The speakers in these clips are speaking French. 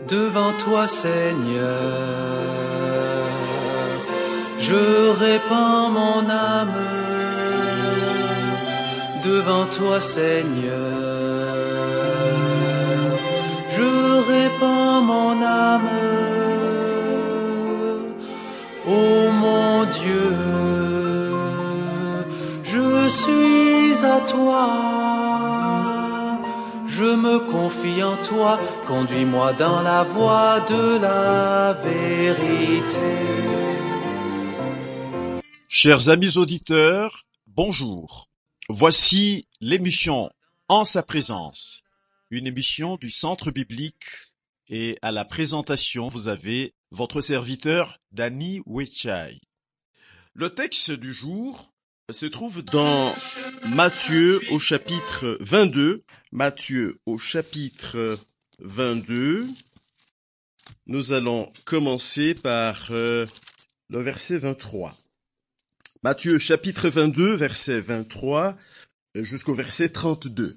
devant toi, Seigneur. Je répands mon âme devant toi, Seigneur. Je répands mon âme, ô mon Dieu. Je suis à toi, je me confie en toi, conduis-moi dans la voie de la vérité. Chers amis auditeurs, bonjour. Voici l'émission En sa présence, une émission du Centre biblique, et à la présentation, vous avez votre serviteur Danny Wechai. Le texte du jour se trouve dans Matthieu au chapitre 22. Matthieu au chapitre 22. Nous allons commencer par le verset 23. Matthieu chapitre 22, verset 23 jusqu'au verset 32.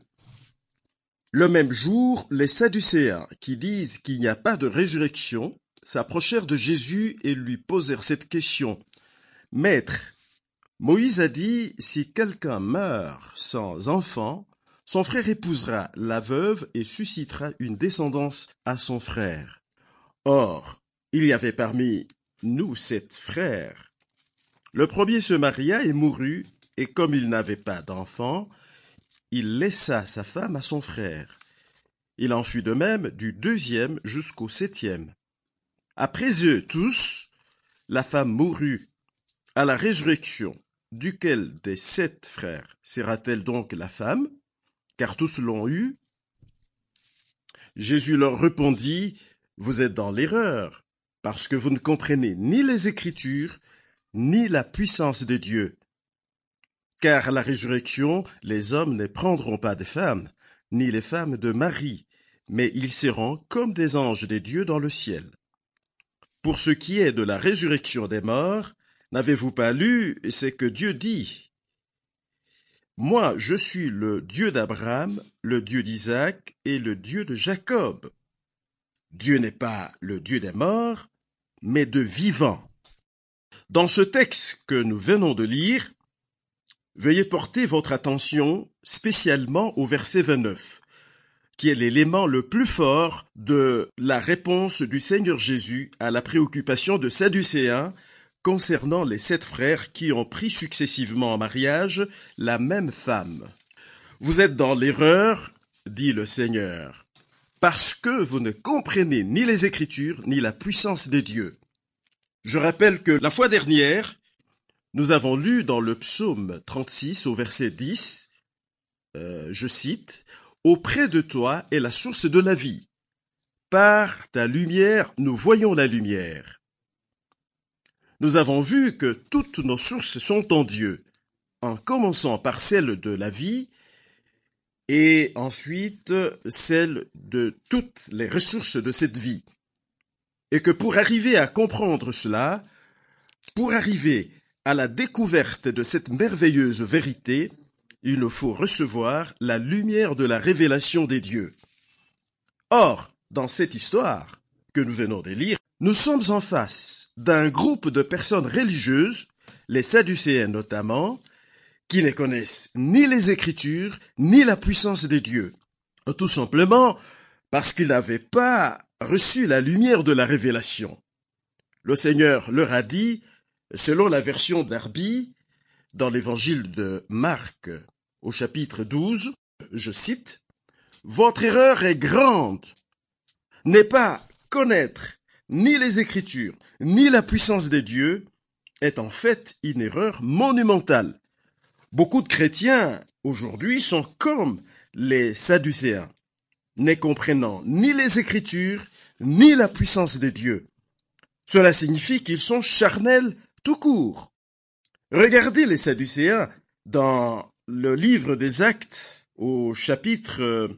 Le même jour, les Sadducéens, qui disent qu'il n'y a pas de résurrection, s'approchèrent de Jésus et lui posèrent cette question. « Maître, Moïse a dit, si quelqu'un meurt sans enfant, son frère épousera la veuve et suscitera une descendance à son frère. Or, il y avait parmi nous 7 frères. Le premier se maria et mourut, et comme il n'avait pas d'enfant, il laissa sa femme à son frère. Il en fut de même du 2e jusqu'au 7e. Après eux tous, la femme mourut. À la résurrection, duquel des 7 frères sera-t-elle donc la femme? Car tous l'ont eue. Jésus leur répondit, vous êtes dans l'erreur, parce que vous ne comprenez ni les Écritures, ni la puissance de Dieu. Car à la résurrection, les hommes ne prendront pas de femmes, ni les femmes de mari, mais ils seront comme des anges de Dieu dans le ciel. Pour ce qui est de la résurrection des morts, n'avez-vous pas lu ce que Dieu dit? Moi, je suis le Dieu d'Abraham, le Dieu d'Isaac et le Dieu de Jacob. Dieu n'est pas le Dieu des morts, mais de vivants. Dans ce texte que nous venons de lire, veuillez porter votre attention spécialement au verset 29, qui est l'élément le plus fort de la réponse du Seigneur Jésus à la préoccupation de Sadducéens concernant les 7 frères qui ont pris successivement en mariage la même femme. Vous êtes dans l'erreur, dit le Seigneur, parce que vous ne comprenez ni les Écritures ni la puissance de Dieu. Je rappelle que la fois dernière, nous avons lu dans le psaume 36 au verset 10, je cite, « Auprès de toi est la source de la vie. Par ta lumière, nous voyons la lumière. » Nous avons vu que toutes nos sources sont en Dieu, en commençant par celle de la vie et ensuite celle de toutes les ressources de cette vie. Et que pour arriver à comprendre cela, pour arriver à la découverte de cette merveilleuse vérité, il nous faut recevoir la lumière de la révélation des dieux. Or, dans cette histoire que nous venons de lire, nous sommes en face d'un groupe de personnes religieuses, les Sadducéens notamment, qui ne connaissent ni les Écritures, ni la puissance des dieux. Tout simplement parce qu'ils n'avaient pas reçu la lumière de la révélation. Le Seigneur leur a dit, selon la version d'Arby, dans l'évangile de Marc, au chapitre 12, je cite, « Votre erreur est grande, n'est pas connaître ni les Écritures, ni la puissance des dieux, est en fait une erreur monumentale. » Beaucoup de chrétiens aujourd'hui sont comme les Sadducéens, ne comprenant ni les Écritures, ni la puissance des dieux. Cela signifie qu'ils sont charnels tout court. Regardez les Sadducéens dans le livre des Actes, au chapitre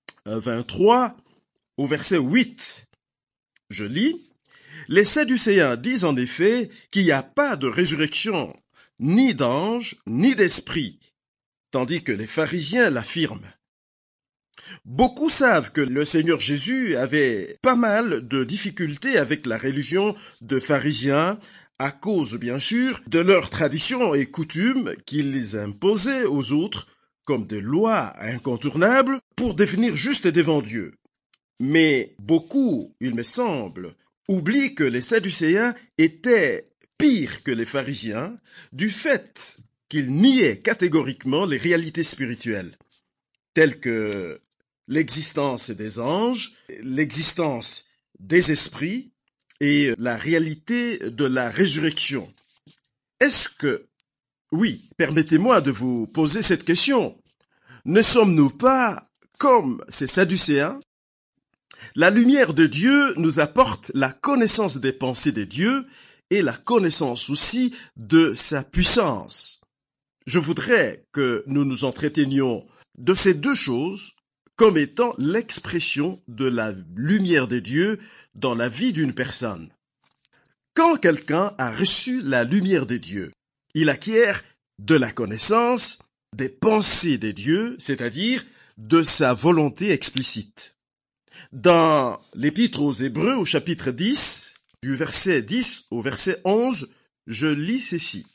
23, au verset 8. Je lis, « Les Sadducéens disent en effet qu'il n'y a pas de résurrection, ni d'ange, ni d'esprit, tandis que les pharisiens l'affirment. Beaucoup savent que le Seigneur Jésus avait pas mal de difficultés avec la religion de pharisiens, à cause, bien sûr, de leurs traditions et coutumes qu'ils imposaient aux autres comme des lois incontournables pour devenir justes devant Dieu. Mais beaucoup, il me semble, oublient que les Sadducéens étaient pires que les pharisiens du fait qu'ils niaient catégoriquement les réalités spirituelles, telles que l'existence des anges, l'existence des esprits et la réalité de la résurrection. Est-ce que, oui, permettez-moi de vous poser cette question, ne sommes-nous pas comme ces Sadducéens? La lumière de Dieu nous apporte la connaissance des pensées de Dieu et la connaissance aussi de sa puissance. Je voudrais que nous nous entretenions de ces deux choses comme étant l'expression de la lumière de Dieu dans la vie d'une personne. Quand quelqu'un a reçu la lumière de Dieu, il acquiert de la connaissance des pensées de Dieu, c'est-à-dire de sa volonté explicite. Dans l'Épître aux Hébreux, au chapitre 10, du verset 10 au verset 11, je lis ceci.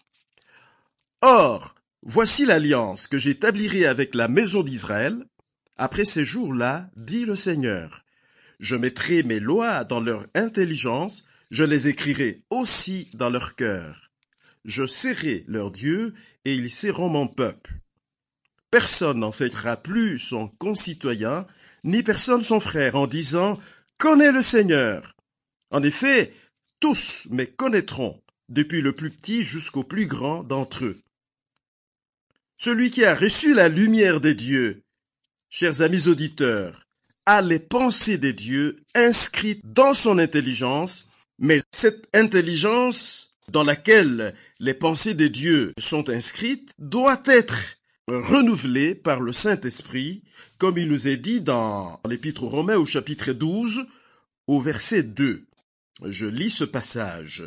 Or, voici l'alliance que j'établirai avec la maison d'Israël. Après ces jours-là, dit le Seigneur, je mettrai mes lois dans leur intelligence, je les écrirai aussi dans leur cœur. Je serai leur Dieu, et ils seront mon peuple. Personne n'enseignera plus son concitoyen, ni personne son frère, en disant « Connais le Seigneur ». En effet, tous me connaîtront, depuis le plus petit jusqu'au plus grand d'entre eux. Celui qui a reçu la lumière des dieux, chers amis auditeurs, a les pensées des dieux inscrites dans son intelligence, mais cette intelligence dans laquelle les pensées des dieux sont inscrites doit être renouvelée par le Saint-Esprit, comme il nous est dit dans l'Épître aux Romains au chapitre 12, au verset 2. Je lis ce passage.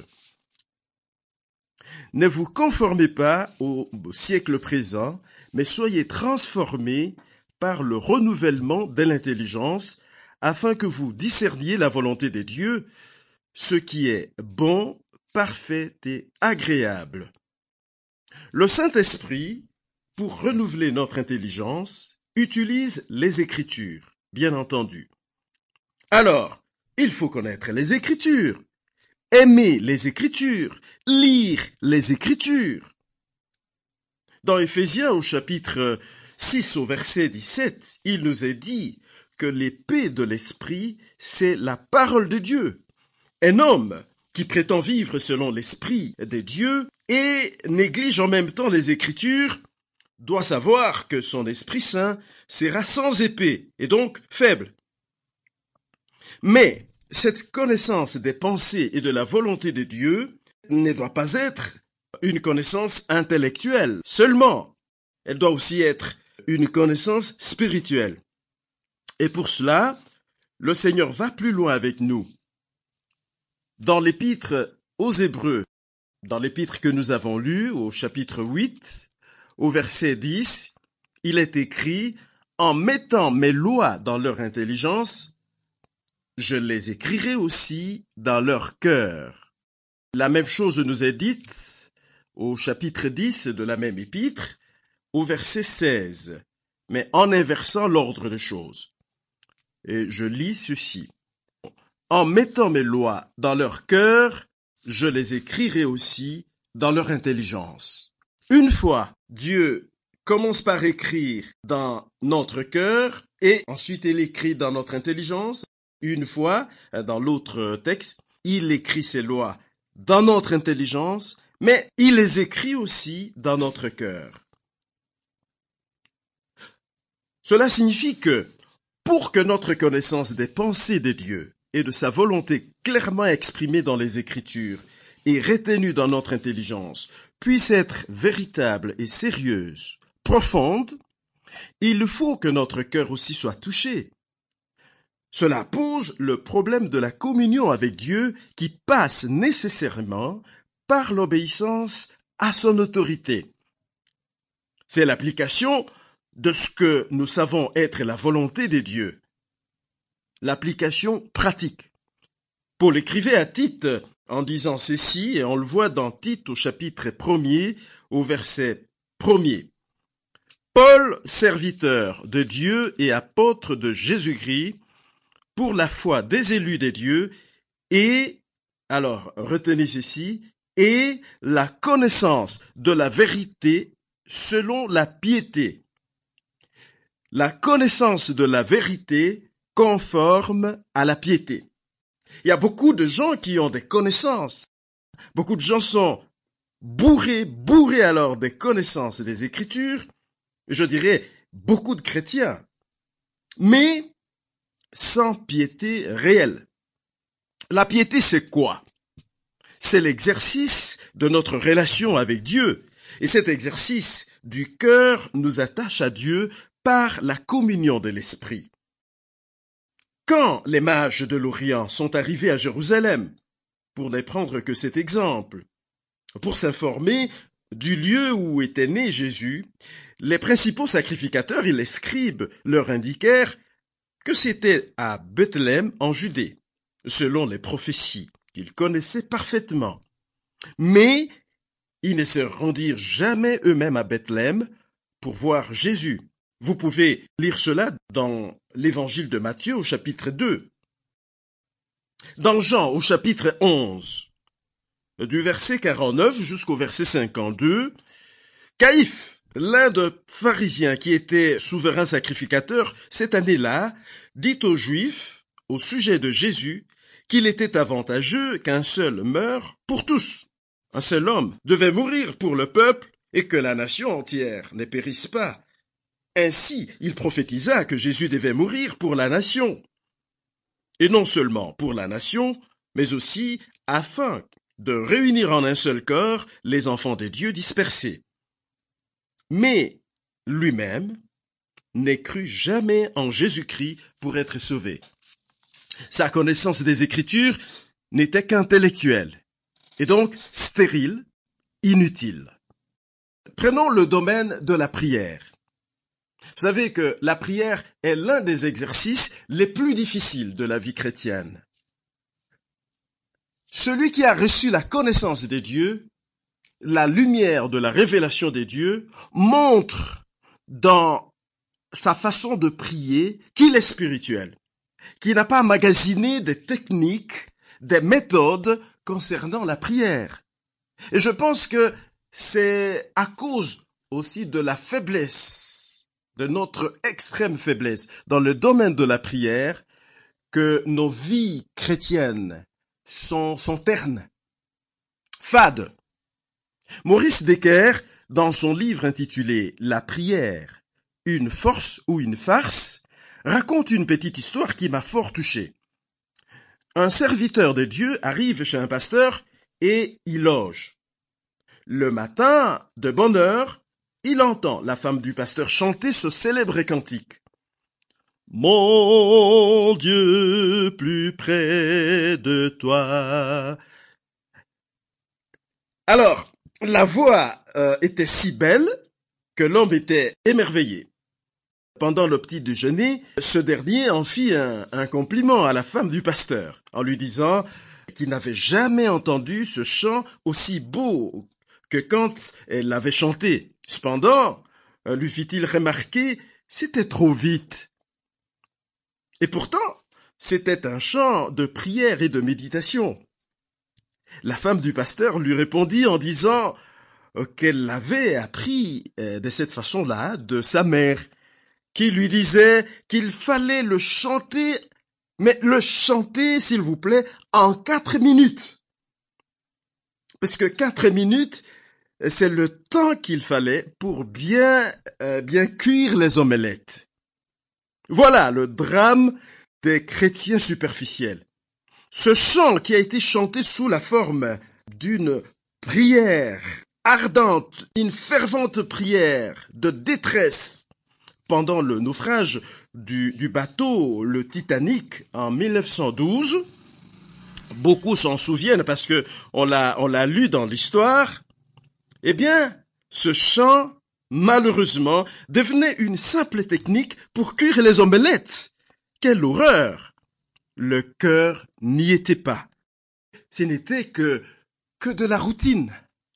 Ne vous conformez pas au siècle présent, mais soyez transformés par le renouvellement de l'intelligence, afin que vous discerniez la volonté de Dieu, ce qui est bon, parfait et agréable. Le Saint-Esprit, pour renouveler notre intelligence, utilise les Écritures, bien entendu. Alors, il faut connaître les Écritures, aimer les Écritures, lire les Écritures. Dans Éphésiens au chapitre 6 au verset 17, il nous est dit que l'épée de l'Esprit, c'est la parole de Dieu. Un homme qui prétend vivre selon l'Esprit de Dieu et néglige en même temps les Écritures doit savoir que son Esprit Saint sera sans épée et donc faible. Mais cette connaissance des pensées et de la volonté de Dieu ne doit pas être une connaissance intellectuelle seulement. Elle doit aussi être une connaissance spirituelle. Et pour cela, le Seigneur va plus loin avec nous. Dans l'Épître aux Hébreux, dans l'Épître que nous avons lu au chapitre 8, au verset 10, il est écrit « En mettant mes lois dans leur intelligence, je les écrirai aussi dans leur cœur. » La même chose nous est dite au chapitre 10 de la même épître, au verset 16, mais en inversant l'ordre des choses. Et je lis ceci. En mettant mes lois dans leur cœur, je les écrirai aussi dans leur intelligence. Une fois, Dieu commence par écrire dans notre cœur et ensuite il écrit dans notre intelligence. Une fois, dans l'autre texte, il écrit ses lois dans notre intelligence, mais il les écrit aussi dans notre cœur. Cela signifie que pour que notre connaissance des pensées de Dieu et de sa volonté clairement exprimée dans les Écritures et retenue dans notre intelligence puisse être véritable et sérieuse, profonde, il faut que notre cœur aussi soit touché. Cela pose le problème de la communion avec Dieu qui passe nécessairement par l'obéissance à son autorité. C'est l'application de ce que nous savons être la volonté de Dieu. L'application pratique. Paul écrivait à Tite en disant ceci, et on le voit dans Tite au chapitre 1er, au verset 1er. Paul, serviteur de Dieu et apôtre de Jésus-Christ, pour la foi des élus des dieux, et, alors retenez ceci, et la connaissance de la vérité selon la piété. La connaissance de la vérité conforme à la piété. Il y a beaucoup de gens qui ont des connaissances. Beaucoup de gens sont bourrés alors des connaissances des Écritures. Je dirais beaucoup de chrétiens. Mais sans piété réelle. La piété, c'est quoi? C'est l'exercice de notre relation avec Dieu. Et cet exercice du cœur nous attache à Dieu par la communion de l'Esprit. Quand les mages de l'Orient sont arrivés à Jérusalem, pour ne prendre que cet exemple, pour s'informer du lieu où était né Jésus, les principaux sacrificateurs et les scribes leur indiquèrent que c'était à Bethléem en Judée, selon les prophéties qu'ils connaissaient parfaitement. Mais ils ne se rendirent jamais eux-mêmes à Bethléem pour voir Jésus. Vous pouvez lire cela dans l'évangile de Matthieu au chapitre 2. Dans Jean au chapitre 11, du verset 49 jusqu'au verset 52, Caïphe, l'un des pharisiens qui était souverain sacrificateur cette année-là, dit aux Juifs, au sujet de Jésus, qu'il était avantageux qu'un seul meure pour tous. Un seul homme devait mourir pour le peuple et que la nation entière ne périsse pas. Ainsi, il prophétisa que Jésus devait mourir pour la nation. Et non seulement pour la nation, mais aussi afin de réunir en un seul corps les enfants de Dieu dispersés. Mais lui-même ne crut jamais en Jésus-Christ pour être sauvé. Sa connaissance des Écritures n'était qu'intellectuelle, et donc stérile, inutile. Prenons le domaine de la prière. Vous savez que la prière est l'un des exercices les plus difficiles de la vie chrétienne. Celui qui a reçu la connaissance des dieux, la lumière de la révélation des dieux, montre dans sa façon de prier qu'il est spirituel, qu'il n'a pas emmagasiné des techniques, des méthodes concernant la prière. Et je pense que c'est à cause aussi de la faiblesse, de notre extrême faiblesse dans le domaine de la prière, que nos vies chrétiennes sont ternes, fades. Maurice Decker, dans son livre intitulé « La prière, une force ou une farce », raconte une petite histoire qui m'a fort touché. Un serviteur de Dieu arrive chez un pasteur et y loge. Le matin, de bonne heure, il entend la femme du pasteur chanter ce célèbre cantique. « Mon Dieu, plus près de toi. » Alors, la voix était si belle que l'homme était émerveillé. Pendant le petit déjeuner, ce dernier en fit un compliment à la femme du pasteur, en lui disant qu'il n'avait jamais entendu ce chant aussi beau que quand elle l'avait chanté. Cependant, lui fit-il remarquer, c'était trop vite. Et pourtant, c'était un chant de prière et de méditation. La femme du pasteur lui répondit en disant qu'elle l'avait appris de cette façon-là de sa mère, qui lui disait qu'il fallait le chanter, mais le chanter, s'il vous plaît, en 4 minutes. Parce que 4 minutes, c'est le temps qu'il fallait pour bien cuire les omelettes. Voilà le drame des chrétiens superficiels. Ce chant qui a été chanté sous la forme d'une prière ardente, une fervente prière de détresse pendant le naufrage du bateau, le Titanic, en 1912. Beaucoup s'en souviennent parce que on l'a lu dans l'histoire. Eh bien, ce chant malheureusement, devenait une simple technique pour cuire les omelettes. Quelle horreur! Le cœur n'y était pas. Ce n'était que de la routine.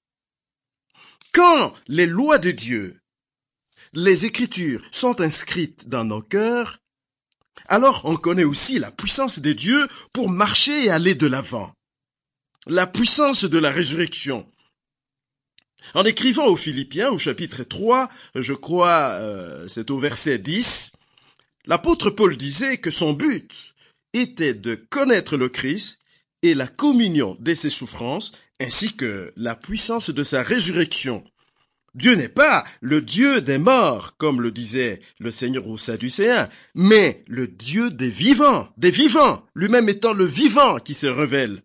Quand les lois de Dieu, les Écritures sont inscrites dans nos cœurs, alors on connaît aussi la puissance de Dieu pour marcher et aller de l'avant. La puissance de la résurrection. En écrivant aux Philippiens, au chapitre 3, je crois, c'est au verset 10, l'apôtre Paul disait que son but était de connaître le Christ et la communion de ses souffrances, ainsi que la puissance de sa résurrection. Dieu n'est pas le Dieu des morts, comme le disait le Seigneur aux Sadducéens, mais le Dieu des vivants, lui-même étant le vivant qui se révèle.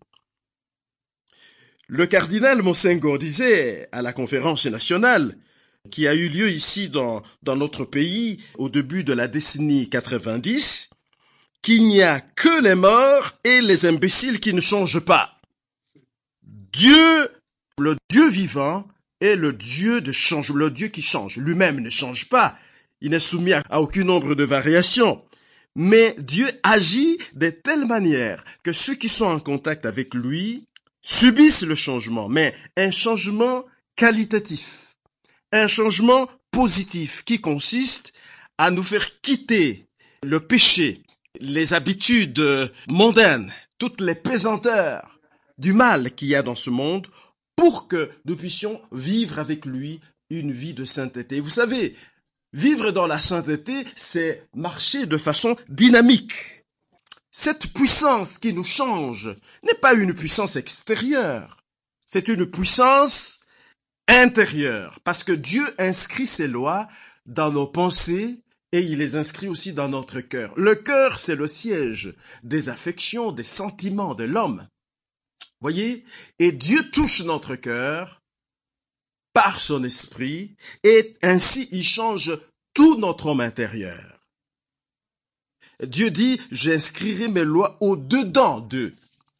Le cardinal Monsengo disait à la conférence nationale, qui a eu lieu ici dans notre pays au début de la décennie 90, qu'il n'y a que les morts et les imbéciles qui ne changent pas. Dieu, le Dieu vivant, est le Dieu le Dieu qui change. Lui-même ne change pas. Il n'est soumis à aucun nombre de variations. Mais Dieu agit de telle manière que ceux qui sont en contact avec lui subissent le changement, mais un changement qualitatif, un changement positif qui consiste à nous faire quitter le péché, les habitudes mondaines, toutes les pesanteurs du mal qu'il y a dans ce monde, pour que nous puissions vivre avec lui une vie de sainteté. Vous savez, vivre dans la sainteté, c'est marcher de façon dynamique. Cette puissance qui nous change n'est pas une puissance extérieure, c'est une puissance intérieure, parce que Dieu inscrit ses lois dans nos pensées et il les inscrit aussi dans notre cœur. Le cœur, c'est le siège des affections, des sentiments de l'homme. Voyez, et Dieu touche notre cœur par son esprit, et ainsi il change tout notre homme intérieur. Dieu dit, j'inscrirai mes lois au-dedans d'eux.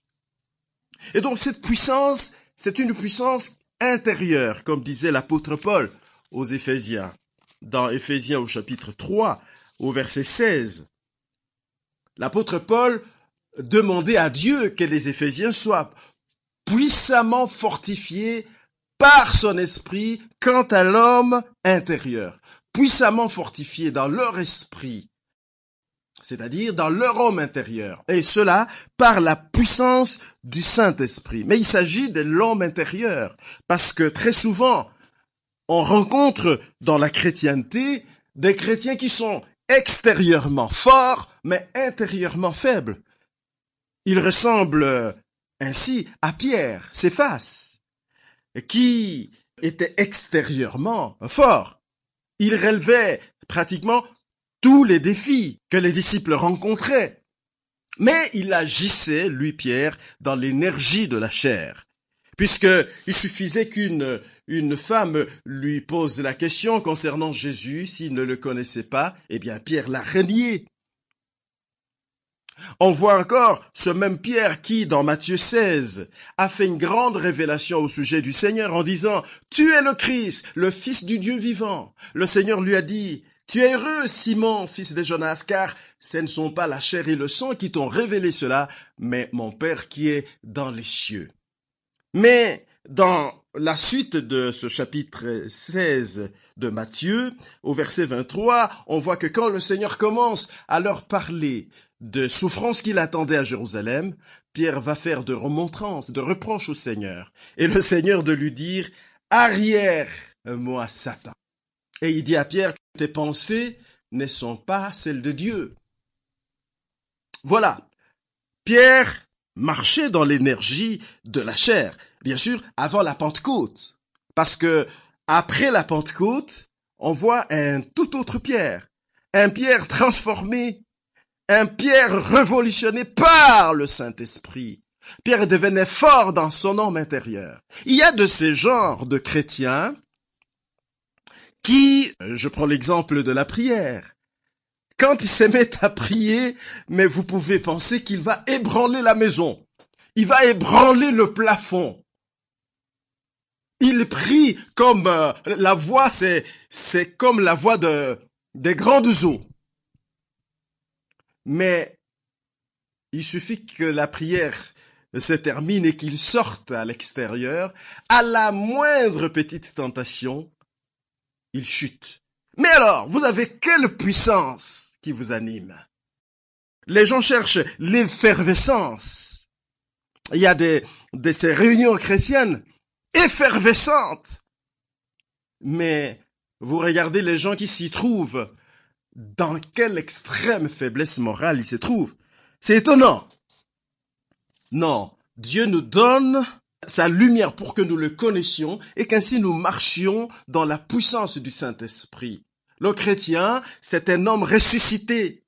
Et donc cette puissance, c'est une puissance intérieure, comme disait l'apôtre Paul aux Éphésiens, dans Éphésiens au chapitre 3, au verset 16. L'apôtre Paul demandait à Dieu que les Éphésiens soient puissamment fortifiés par son esprit quant à l'homme intérieur, puissamment fortifiés dans leur esprit, c'est-à-dire dans leur homme intérieur, et cela par la puissance du Saint-Esprit. Mais il s'agit de l'homme intérieur, parce que très souvent, on rencontre dans la chrétienté des chrétiens qui sont extérieurement forts, mais intérieurement faibles. Ils ressemblent ainsi à Pierre, Céphas, qui était extérieurement fort. Il relevait pratiquement tous les défis que les disciples rencontraient. Mais il agissait, lui Pierre, dans l'énergie de la chair. Puisqu'il suffisait qu'une femme lui pose la question concernant Jésus, s'il ne le connaissait pas, eh bien Pierre l'a renié. On voit encore ce même Pierre qui, dans Matthieu 16, a fait une grande révélation au sujet du Seigneur en disant « Tu es le Christ, le Fils du Dieu vivant ». Le Seigneur lui a dit « Tu es heureux, Simon, fils de Jonas, car ce ne sont pas la chair et le sang qui t'ont révélé cela, mais mon Père qui est dans les cieux. » Mais dans la suite de ce chapitre 16 de Matthieu, au verset 23, on voit que quand le Seigneur commence à leur parler de souffrances qu'il attendait à Jérusalem, Pierre va faire de remontrances, de reproches au Seigneur. Et le Seigneur de lui dire « Arrière-moi, Satan ». Et il dit à Pierre que tes pensées ne sont pas celles de Dieu. Voilà, Pierre marchait dans l'énergie de la chair, bien sûr, avant la Pentecôte. Parce que après la Pentecôte, on voit un tout autre Pierre, un Pierre transformé, un Pierre révolutionné par le Saint-Esprit. Pierre devenait fort dans son homme intérieur. Il y a de ces genres de chrétiens qui, je prends l'exemple de la prière, quand il se met à prier, mais vous pouvez penser qu'il va ébranler la maison. Il va ébranler le plafond. Il prie comme la voix, c'est comme la voix des grandes eaux. Mais il suffit que la prière se termine et qu'il sorte à l'extérieur. À la moindre petite tentation, il chute. Mais alors, vous avez quelle puissance qui vous anime? Les gens cherchent l'effervescence. Il y a ces réunions chrétiennes effervescentes. Mais vous regardez les gens qui s'y trouvent, dans quelle extrême faiblesse morale ils se trouvent. C'est étonnant. Non, Dieu nous donne sa lumière pour que nous le connaissions et qu'ainsi nous marchions dans la puissance du Saint-Esprit. Le chrétien, c'est un homme ressuscité.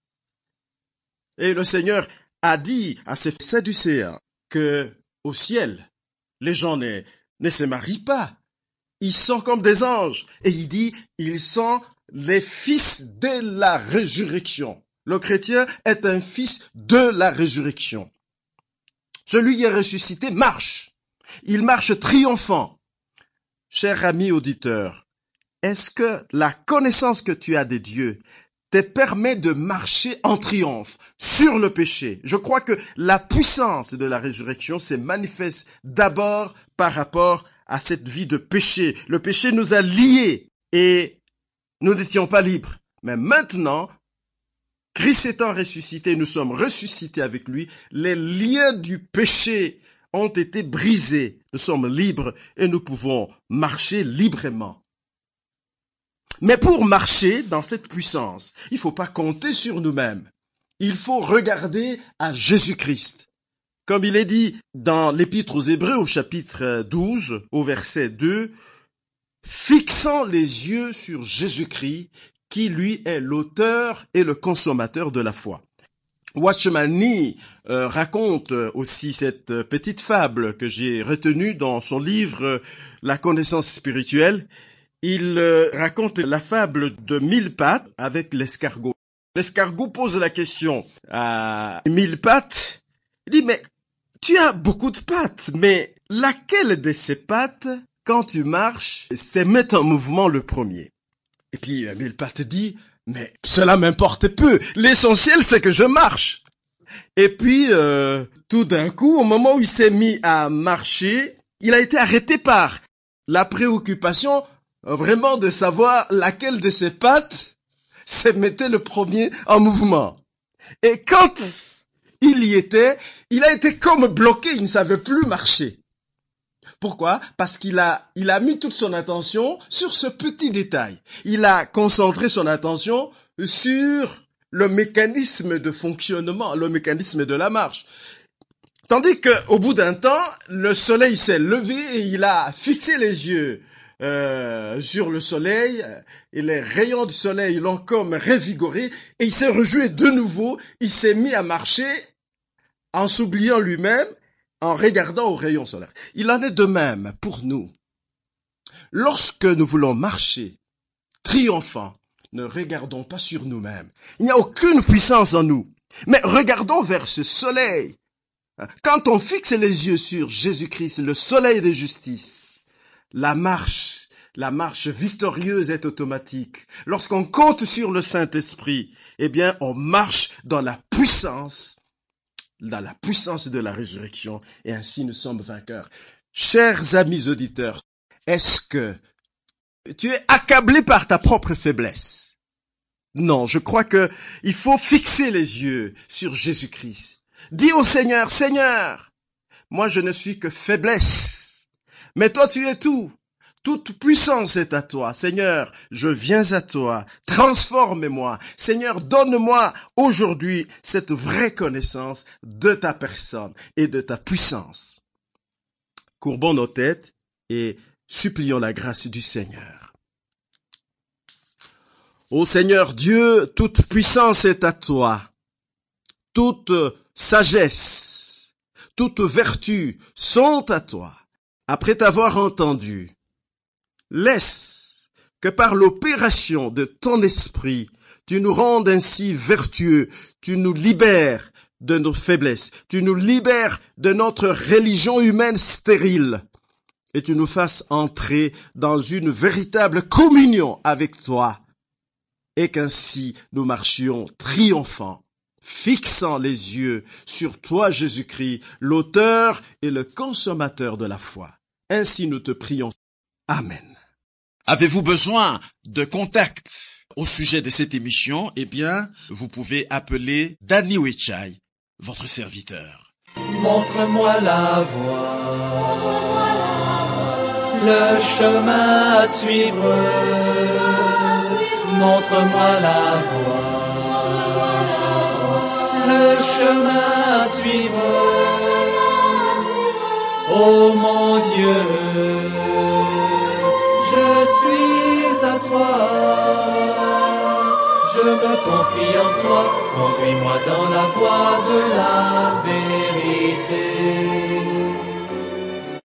Et le Seigneur a dit à ces Sadducéens que au ciel, les gens ne se marient pas. Ils sont comme des anges. Et il dit, ils sont les fils de la résurrection. Le chrétien est un fils de la résurrection. Celui qui est ressuscité marche. Il marche triomphant. Cher ami auditeur, est-ce que la connaissance que tu as de Dieu te permet de marcher en triomphe sur le péché? Je crois que la puissance de la résurrection se manifeste d'abord par rapport à cette vie de péché. Le péché nous a liés et nous n'étions pas libres. Mais maintenant, Christ étant ressuscité, nous sommes ressuscités avec lui. Les liens du péché ont été brisés. Nous sommes libres et nous pouvons marcher librement. Mais pour marcher dans cette puissance, il ne faut pas compter sur nous-mêmes. Il faut regarder à Jésus-Christ. Comme il est dit dans l'Épître aux Hébreux au chapitre 12, au verset 2, « Fixant les yeux sur Jésus-Christ, qui lui est l'auteur et le consommateur de la foi. » Watchman Nee raconte aussi cette petite fable que j'ai retenue dans son livre « La connaissance spirituelle ». Il raconte la fable de 1000 pattes avec l'escargot. L'escargot pose la question à 1000 pattes. Il dit, mais tu as beaucoup de pattes, mais laquelle de ces pattes, quand tu marches, se met en mouvement le premier? Et puis 1000 pattes dit, mais cela m'importe peu, l'essentiel c'est que je marche. Et puis tout d'un coup, au moment où il s'est mis à marcher, il a été arrêté par la préoccupation vraiment de savoir laquelle de ses pattes se mettait le premier en mouvement. Et quand il y était, il a été comme bloqué, il ne savait plus marcher. Pourquoi? Parce qu'il a mis toute son attention sur ce petit détail. Il a concentré son attention sur le mécanisme de fonctionnement, le mécanisme de la marche. Tandis qu'au bout d'un temps, le soleil s'est levé et il a fixé les yeux sur le soleil et les rayons du soleil l'ont comme revigoré et il s'est rejoué de nouveau, il s'est mis à marcher en s'oubliant lui-même, en regardant aux rayons solaires. Il en est de même pour nous. Lorsque nous voulons marcher triomphant, ne regardons pas sur nous-mêmes. Il n'y a aucune puissance en nous, mais regardons vers ce soleil. Quand on fixe les yeux sur Jésus-Christ, le soleil de justice, la marche victorieuse est automatique. Lorsqu'on compte sur le Saint-Esprit, eh bien, on marche dans la puissance de la résurrection, et ainsi nous sommes vainqueurs. Chers amis auditeurs, est-ce que tu es accablé par ta propre faiblesse? Non, je crois que il faut fixer les yeux sur Jésus-Christ. Dis au Seigneur, Seigneur, moi je ne suis que faiblesse, mais toi tu es tout. Toute puissance est à toi. Seigneur, je viens à toi. Transforme-moi. Seigneur, donne-moi aujourd'hui cette vraie connaissance de ta personne et de ta puissance. Courbons nos têtes et supplions la grâce du Seigneur. Ô Seigneur Dieu, toute puissance est à toi. Toute sagesse, toute vertu sont à toi. Après t'avoir entendu, laisse que par l'opération de ton esprit, tu nous rendes ainsi vertueux, tu nous libères de nos faiblesses, tu nous libères de notre religion humaine stérile, et tu nous fasses entrer dans une véritable communion avec toi, et qu'ainsi nous marchions triomphants, fixant les yeux sur toi, Jésus-Christ, l'auteur et le consommateur de la foi. Ainsi nous te prions. Amen. Avez-vous besoin de contact au sujet de cette émission? Eh bien, vous pouvez appeler Danny Wichai, votre serviteur. Montre-moi la voie, le chemin à suivre. Montre-moi la voie, le chemin à suivre. Oh mon Dieu, je suis à toi, je me confie en toi, conduis-moi dans la voie de la vérité.